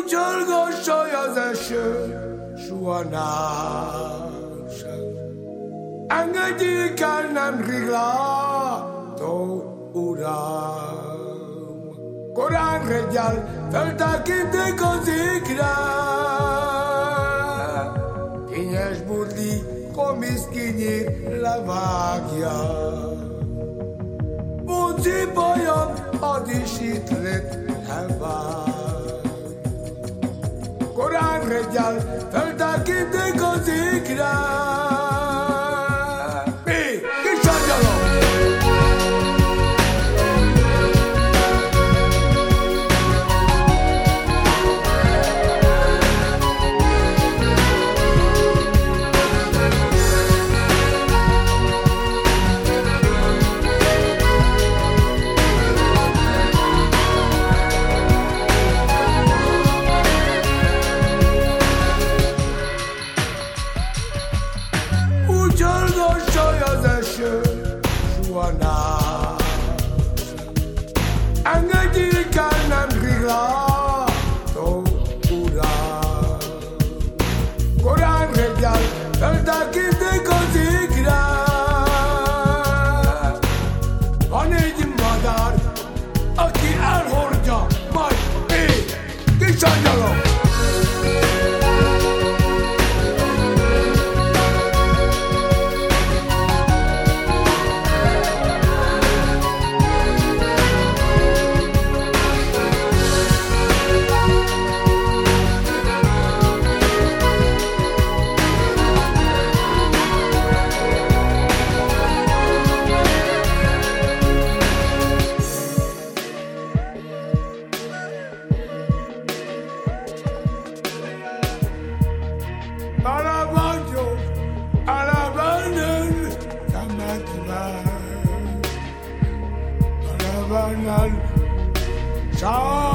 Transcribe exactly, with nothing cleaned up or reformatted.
Úgy csalgassalj az eső, soha nem sem. Engedjék el, nemrég látó uram. Korán reggel feltekintek az égre. Kényes burli, komisz kinyír, levágja. Bunci bajom, ad is itt lett, levág. Korán reggel feltekintek az égre. Mi? Kis angyalom! Csalgassalj az eső, soha nem sem. Engedjék el, nemrég látó uram. Korán reggel feltekintek az égre. Van egy madár, aki elhordja, majd én, kis angyalom. Alabányo, alabányon, tamadván. Alabányon,